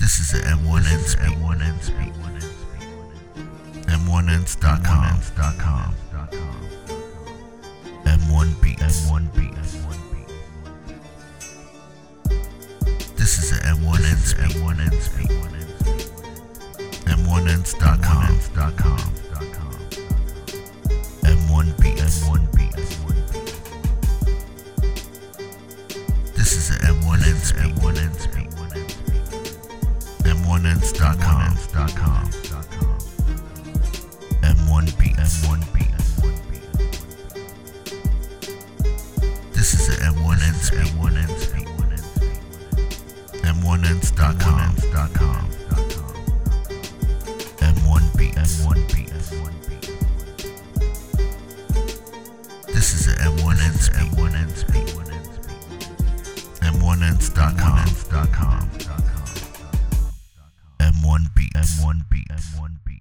This is a M1N speak. M1Ns.com. M1 Beats. This is a M1N speak. M1Ns.com. M1 Beats. This is a M1N speak. M1Ns.com. M1 Beats. This is a M1N speak. M1Ns.com. M1 Beats. This is a M1N speak. M1Ns.com. M1 Beats.